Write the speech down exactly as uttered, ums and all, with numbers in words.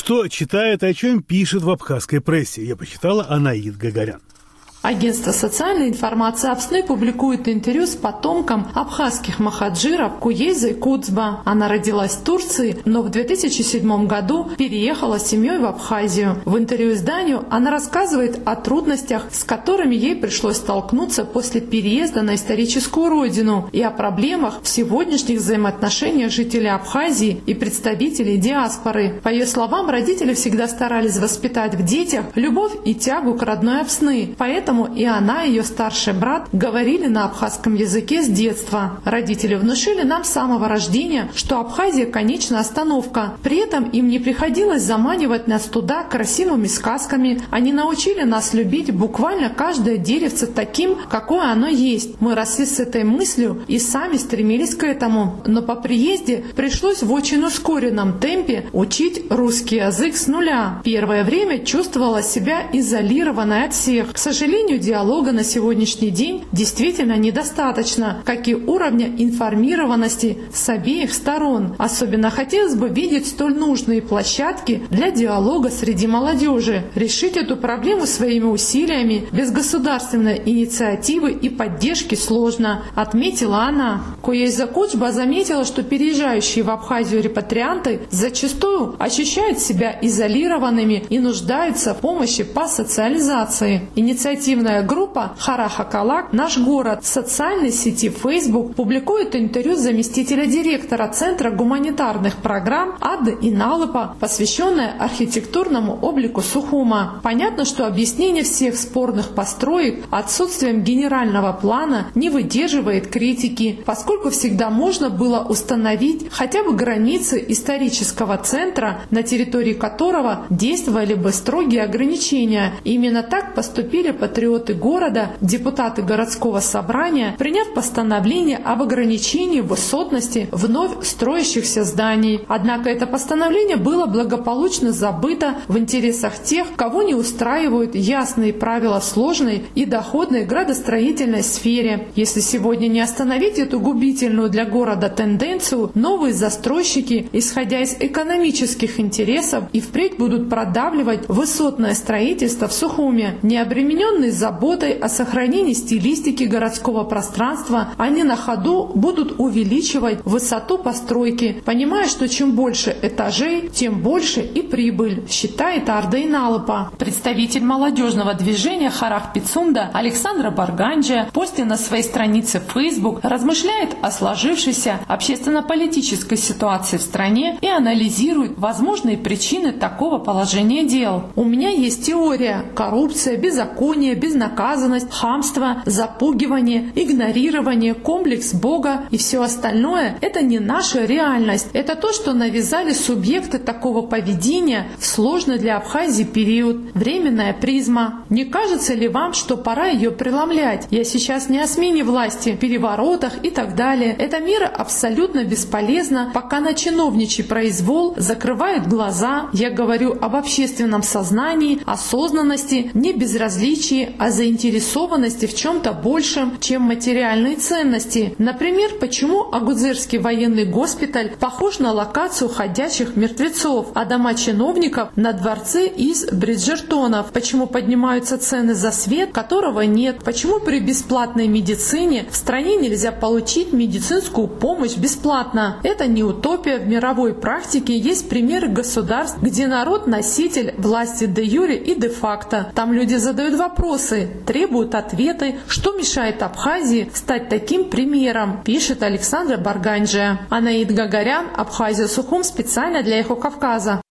Что читает и о чем пишет в абхазской прессе, я почитала Анаид Гагарян. Агентство социальной информации Апсны публикует интервью с потомком абхазских махаджиров Куейзой Куцба. Она родилась в Турции, но в две тысячи седьмом году переехала с семьей в Абхазию. В интервью изданию она рассказывает о трудностях, с которыми ей пришлось столкнуться после переезда на историческую родину, и о проблемах в сегодняшних взаимоотношениях жителей Абхазии и представителей диаспоры. По ее словам, родители всегда старались воспитать в детях любовь и тягу к родной Апсны, поэтому Поэтому и она, и ее старший брат говорили на абхазском языке с детства. Родители внушили нам с самого рождения, что Абхазия – конечная остановка. При этом им не приходилось заманивать нас туда красивыми сказками. Они научили нас любить буквально каждое деревце таким, какое оно есть. Мы росли с этой мыслью и сами стремились к этому. Но по приезде пришлось в очень ускоренном темпе учить русский язык с нуля. Первое время чувствовала себя изолированной от всех. К сожалению, диалога на сегодняшний день действительно недостаточно, как и уровня информированности с обеих сторон. Особенно хотелось бы видеть столь нужные площадки для диалога среди молодежи. Решить эту проблему своими усилиями без государственной инициативы и поддержки сложно, отметила она. Куейза Куцба заметила, что переезжающие в Абхазию репатрианты зачастую ощущают себя изолированными и нуждаются в помощи по социализации. Инициативная группа Харахакалак «Наш город» в социальной сети Facebook публикует интервью заместителя директора Центра гуманитарных программ Ады Иналыпа, посвященное архитектурному облику Сухума. Понятно, что объяснение всех спорных построек отсутствием генерального плана не выдерживает критики, поскольку всегда можно было установить хотя бы границы исторического центра, на территории которого действовали бы строгие ограничения. Именно так поступили патриоты города, депутаты городского собрания, приняв постановление об ограничении высотности вновь строящихся зданий. Однако это постановление было благополучно забыто в интересах тех, кого не устраивают ясные правила в сложной и доходной градостроительной сфере. Если сегодня не остановить эту губительную для города тенденцию, новые застройщики, исходя из экономических интересов, и впредь будут продавливать высотное строительство в Сухуме. Не обремененные заботой о сохранении стилистики городского пространства, они на ходу будут увеличивать высоту постройки, понимая, что чем больше этажей, тем больше и прибыль, считает Ада Иналыпа. Представитель молодежного движения Харах Пицунда Александра Барганджия после на своей странице в Facebook размышляет о сложившейся общественно-политической ситуации в стране и анализирует возможные причины такого положения дел. У меня есть теория: коррупция, беззаконие, безнаказанность, хамство, запугивание, игнорирование, комплекс Бога и все остальное – это не наша реальность. Это то, что навязали субъекты такого поведения в сложный для Абхазии период. Временная призма. Не кажется ли вам, что пора ее преломлять? Я сейчас не о смене власти, переворотах и так далее. Эта мера абсолютно бесполезна, пока на чиновничий произвол закрывают глаза. Я говорю об общественном сознании, осознанности, не безразличии, а заинтересованности в чем-то большем, чем материальные ценности. Например, почему Агудзерский военный госпиталь похож на локацию ходячих мертвецов, а дома чиновников на дворцы из Бриджертонов? Почему поднимаются цены за свет, которого нет? Почему при бесплатной медицине в стране нельзя получить медицинскую помощь бесплатно? Это не утопия. В мировой практике есть примеры государств, где народ носитель власти де юре и де факто. Там люди задают вопросы, требуют ответы, что мешает Абхазии стать таким примером, пишет Александра Барганджия. Анаид Гагарян, Абхазия, Сухум, специально для Эхо Кавказа.